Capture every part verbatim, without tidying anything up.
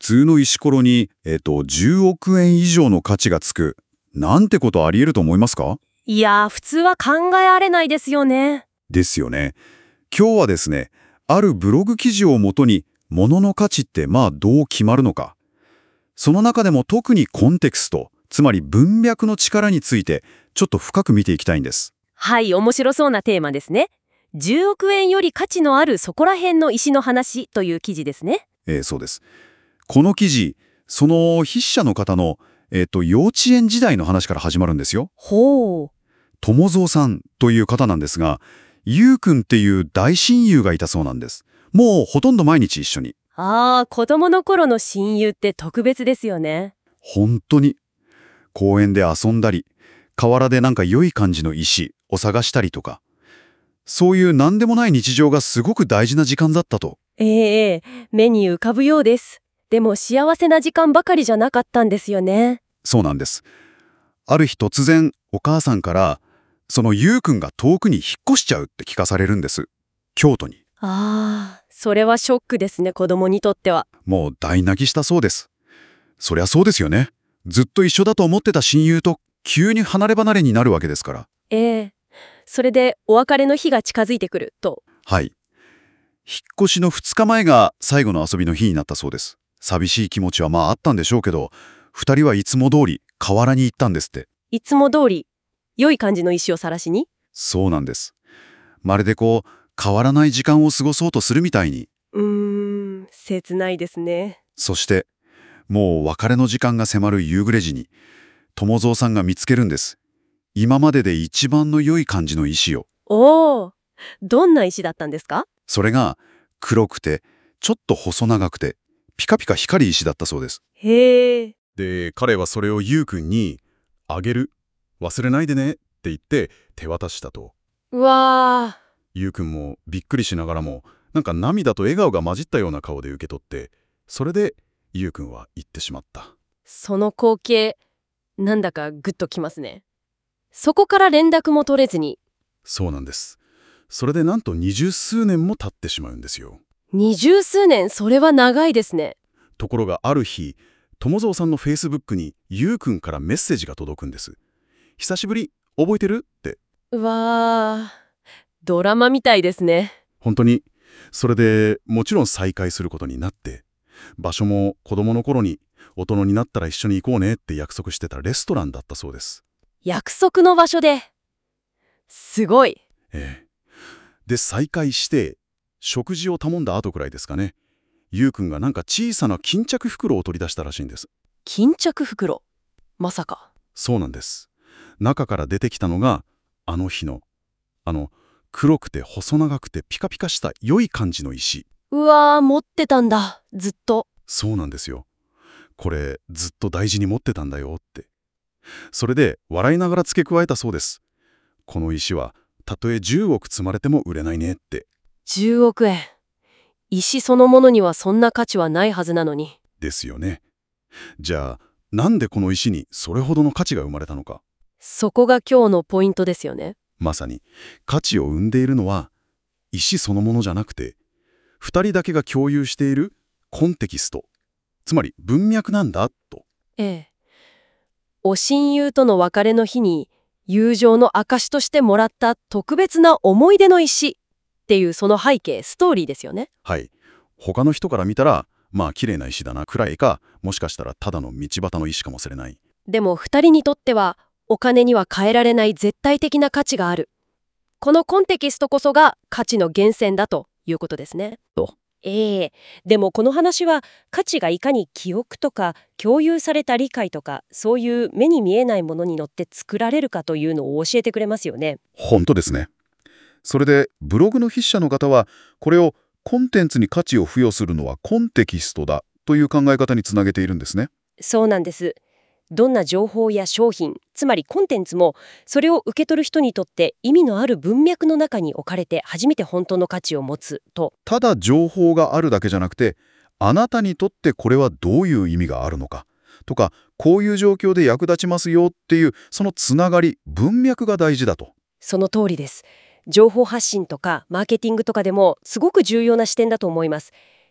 通の石ころに、えっと、じゅうおくえん以上の価値がつく。なんてことあり得ると思いますか？ いやー、普通は考えられないですよね。 ですよね。今日はですね、あるブログ記事をもとに、物の価値ってまあどう決まるのか。その中でも特にコンテクスト、つまり文脈の力について、ちょっと深く見ていきたいんです。 はい、面白そうなテーマですね。じゅうおくえんより価値のあるそこら辺の石の話という記事ですね。 えーそうです。この記事、その筆者の方の、えっと、幼稚園時代の話から始まるんですよ。 ほう。 友蔵さんという方なんですが、ゆうくんっていう大親友がいたそうなんです。もうほとんど毎日一緒に。 ああ、子供の頃の親友って特別ですよね。 本当に。公園で遊んだり、河原でなんか良い感じの石を探したりとか、そういう何でもない日常がすごく大事な時間だったと。 ええええ、目に浮かぶようです。でも幸せな時間ばかりじゃなかったんですよね。 そうなんです。ある日突然、お母さんから、そのゆうくんが遠くに引っ越しちゃうって聞かされるんです。京都に。 ああ、それはショックですね、子供にとっては。 もう大泣きしたそうです。そりゃそうですよね。ずっと一緒だと思ってた親友と急に離れ離れになるわけですから。 ええ。それでお別れの日が近づいてくると。 はい。引っ越しのふつかまえが最後の遊びの日になったそうです。寂しい気持ちはまああったんでしょうけど、二人はいつも通り河原に行ったんですって。 いつも通り、良い感じの石を晒しに。 そうなんです。まるでこう、変わらない時間を過ごそうとするみたいに。 うーん、切ないですね。 そして、もう別れの時間が迫る夕暮れ時に、友蔵さんが見つけるんです。今までで一番の良い感じの石を。 おお、どんな石だったんですか？ それが黒くて、ちょっと細長くて、ピカピカ光る石だったそうです。 へえ。 で、彼はそれをゆうくんに、あげる、忘れないでねって言って手渡したと。 うわー。 ゆうくんもびっくりしながらも、なんか涙と笑顔が混じったような顔で受け取って、それでゆうくんは言ってしまった。 その光景、なんだかグッときますね。そこから連絡も取れずに。 そうなんです。それでなんと二十数年も経ってしまうんですよ。 二十数年、それは長いですね。 ところがある日、友蔵さんのフェイスブックにゆうくんからメッセージが届くんです。久しぶり、覚えてるって。 うわー。ドラマみたいですね。 本当に。それでもちろん再会することになって、場所も子供の頃に大人になったら一緒に行こうねって約束してたレストランだったそうです。 約束の場所で。すごい。 ええ。で、再会して、食事を頼んだ後くらいですかね。ゆうくんがなんか小さな巾着袋を取り出したらしいんです。 巾着袋。まさか。 そうなんです。中から出てきたのが、あの日の、あの、黒くて細長くてピカピカした良い感じの石。 うわー、持ってたんだ。ずっと。 そうなんですよ。これ、ずっと大事に持ってたんだよって。それで、笑いながら付け加えたそうです。この石は、たとえじゅうおく積まれても売れないねって。 じゅうおくえん。石そのものにはそんな価値はないはずなのに。 ですよね。じゃあ、なんでこの石にそれほどの価値が生まれたのか。 そこが今日のポイントですよね。 まさに、価値を生んでいるのは、石そのものじゃなくて、二人だけが共有しているコンテキスト、つまり文脈なんだと。 ええ。お親友との別れの日に友情の証としてもらった特別な思い出の石っていうその背景、ストーリーですよね。 はい。他の人から見たら、まあ綺麗な石だなくらいか、もしかしたらただの道端の石かもしれない。 でも二人にとってはお金には変えられない絶対的な価値がある。このコンテキストこそが価値の源泉だということですね。 と。 ええ。でもこの話は価値がいかに記憶とか共有された理解とかそういう目に見えないものに乗って作られるかというのを教えてくれますよね。 本当ですね。それで、ブログの筆者の方は、これをコンテンツに価値を付与するのはコンテキストだという考え方につなげているんですね。 そうなんです。どんな情報や商品、つまりコンテンツもそれを受け取る人にとって意味のある文脈の中に置かれて初めて本当の価値を持つと。 ただ情報があるだけじゃなくて、あなたにとってこれはどういう意味があるのかとか、こういう状況で役立ちますよっていうそのつながり、文脈が大事だと。 その通りです。情報発信とかマーケティングとかでもすごく重要な視点だと思います。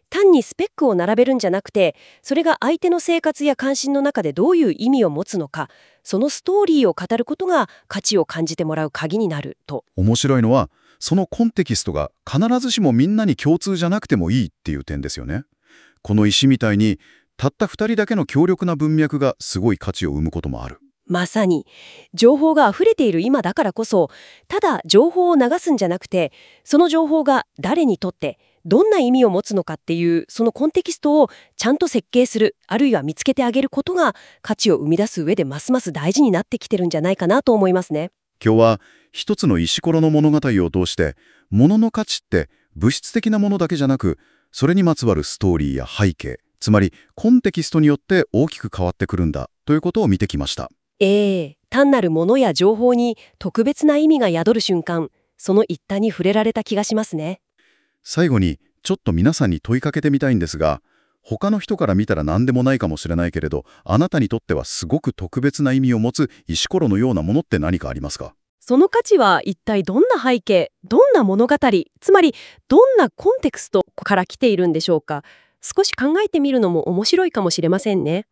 単にスペックを並べるんじゃなくて、それが相手の生活や関心の中でどういう意味を持つのか、そのストーリーを語ることが価値を感じてもらう鍵になると。 面白いのは、そのコンテキストが必ずしもみんなに共通じゃなくてもいいっていう点ですよね。この石みたいに、たったふたりだけの強力な文脈がすごい価値を生むこともある。 まさに、情報が溢れている今だからこそ、ただ情報を流すんじゃなくて、その情報が誰にとってどんな意味を持つのかっていう、そのコンテキストをちゃんと設計する、あるいは見つけてあげることが価値を生み出す上でますます大事になってきてるんじゃないかなと思いますね。 今日は一つの石ころの物語を通して、物の価値って物質的なものだけじゃなく、それにまつわるストーリーや背景、つまりコンテキストによって大きく変わってくるんだということを見てきました。 ええ、単なるものや情報に特別な意味が宿る瞬間、その一端に触れられた気がしますね。 最後にちょっと皆さんに問いかけてみたいんですが、他の人から見たら何でもないかもしれないけれど、あなたにとってはすごく特別な意味を持つ石ころのようなものって何かありますか？ その価値は一体どんな背景、どんな物語、つまりどんなコンテクストから来ているんでしょうか。少し考えてみるのも面白いかもしれませんね。